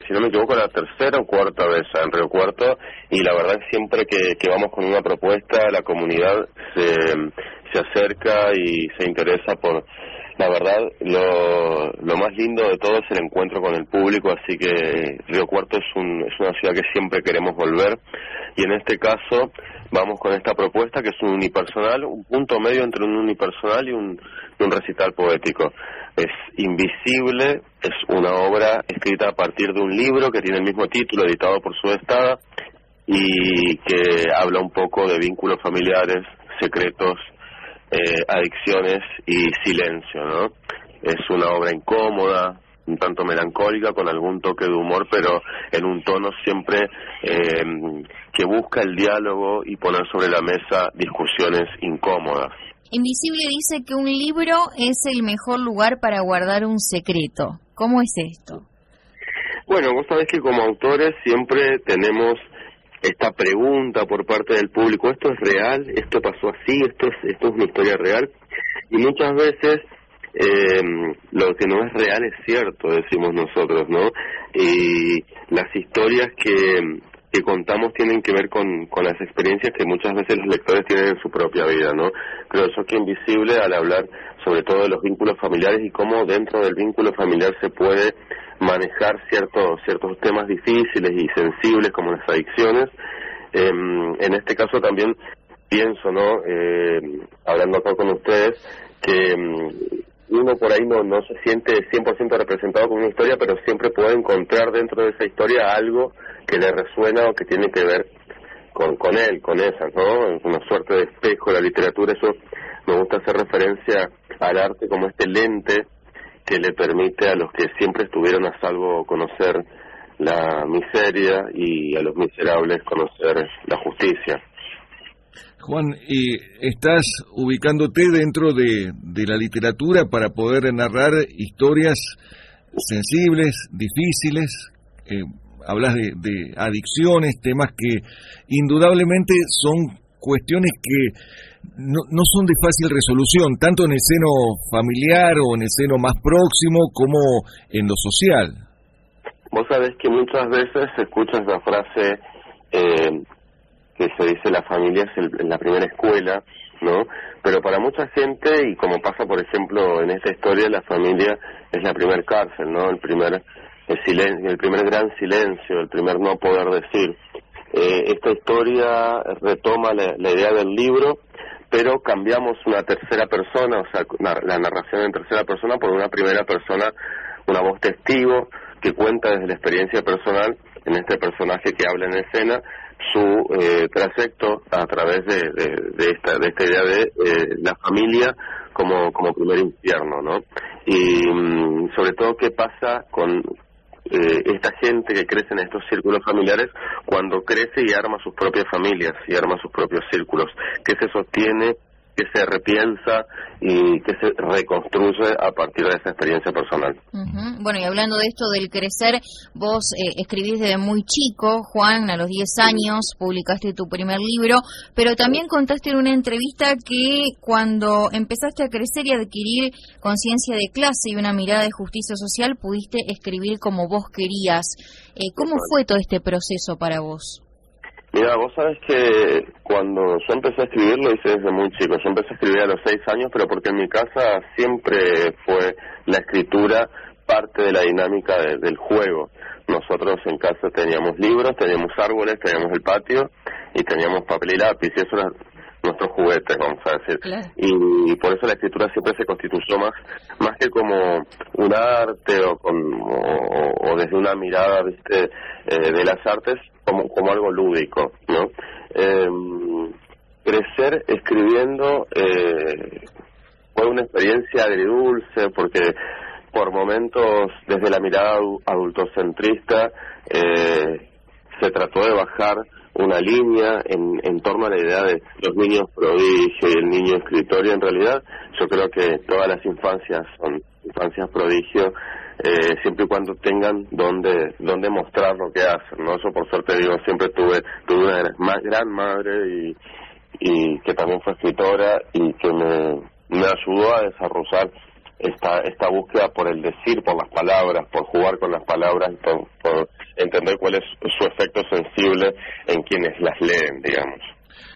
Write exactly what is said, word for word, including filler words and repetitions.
si no me equivoco, la tercera o cuarta vez en Río Cuarto, y la verdad siempre que, que vamos con una propuesta, la comunidad se, se acerca y se interesa por... La verdad, lo, lo más lindo de todo es el encuentro con el público, así que Río Cuarto es, un, es una ciudad que siempre queremos volver, y en este caso vamos con esta propuesta que es un unipersonal, un punto medio entre un unipersonal y un, y un recital poético. Es Invisible, es una obra escrita a partir de un libro que tiene el mismo título, editado por Sudestada, y que habla un poco de vínculos familiares, secretos, Eh, adicciones y silencio, ¿no? Es una obra incómoda, un tanto melancólica, con algún toque de humor, pero en un tono siempre eh, que busca el diálogo y poner sobre la mesa discusiones incómodas. Invisible dice que un libro es el mejor lugar para guardar un secreto. ¿Cómo es esto? Bueno, vos sabés que como autores siempre tenemos esta pregunta por parte del público: ¿esto es real? ¿Esto pasó así? ¿Esto es, esto es una historia real? Y muchas veces eh, lo que no es real es cierto, decimos nosotros, ¿no? Y las historias que, que contamos tienen que ver con, con las experiencias que muchas veces los lectores tienen en su propia vida, ¿no? Creo yo que Invisible, al hablar sobre todo de los vínculos familiares y cómo dentro del vínculo familiar se puede manejar ciertos ciertos temas difíciles y sensibles como las adicciones. Eh, en este caso también pienso, ¿no? Eh, hablando acá con ustedes, que um, uno por ahí no, no se siente cien por ciento representado con una historia, pero siempre puede encontrar dentro de esa historia algo que le resuena o que tiene que ver con, con él, con esa, ¿no? Una suerte de espejo de la literatura. Eso me gusta hacer referencia al arte como este lente que le permite a los que siempre estuvieron a salvo conocer la miseria y a los miserables conocer la justicia. Juan, eh, estás ubicándote dentro de, de la literatura para poder narrar historias sensibles, difíciles, eh, hablas de, de adicciones, temas que indudablemente son cuestiones que no, no son de fácil resolución, tanto en el seno familiar o en el seno más próximo como en lo social. Vos sabés que muchas veces se escucha esa frase eh, que se dice: la familia es el, la primera escuela, ¿no? Pero para mucha gente, y como pasa por ejemplo en esta historia, la familia es la primer cárcel, ¿no? El primer el silencio, el primer gran silencio, el primer no poder decir. Eh, esta historia retoma la, la idea del libro, pero cambiamos una tercera persona, o sea, la narración en tercera persona por una primera persona, una voz testigo que cuenta desde la experiencia personal, en este personaje que habla en escena, su eh, trayecto a través de, de, de esta de esta idea de eh, la familia como como primer infierno, ¿no? Y mm, sobre todo qué pasa con Eh, esta gente que crece en estos círculos familiares cuando crece y arma sus propias familias y arma sus propios círculos, que se sostiene, que se repiensa y que se reconstruye a partir de esa experiencia personal. Uh-huh. Bueno, y hablando de esto del crecer, vos eh, escribís desde muy chico, Juan, a los diez años publicaste tu primer libro, pero también contaste en una entrevista que cuando empezaste a crecer y adquirir conciencia de clase y una mirada de justicia social, pudiste escribir como vos querías. Eh, ¿Cómo fue todo este proceso para vos? Mira, vos sabés que cuando yo empecé a escribir lo hice desde muy chico. Yo empecé a escribir a los seis años, pero porque en mi casa siempre fue la escritura parte de la dinámica de, del juego. Nosotros en casa teníamos libros, teníamos árboles, teníamos el patio y teníamos papel y lápiz, y eso era nuestros juguetes, vamos a decir. Claro. Y, y por eso la escritura siempre se constituyó más más que como un arte o, con, o, o desde una mirada, viste, eh, de las artes, como, como algo lúdico, ¿no? Eh, crecer escribiendo eh, fue una experiencia agridulce, porque por momentos, desde la mirada adultocentrista, eh, se trató de bajar una línea en, en torno a la idea de los niños prodigio y el niño escritor, y en realidad yo creo que todas las infancias son infancias prodigio, eh, siempre y cuando tengan donde donde mostrar lo que hacen, ¿no? Yo por suerte digo, siempre tuve, tuve una gran, gran madre y, y que también fue escritora y que me, me ayudó a desarrollar esta esta búsqueda por el decir, por las palabras, por jugar con las palabras, por, por entender cuál es su efecto sensible en quienes las leen, digamos.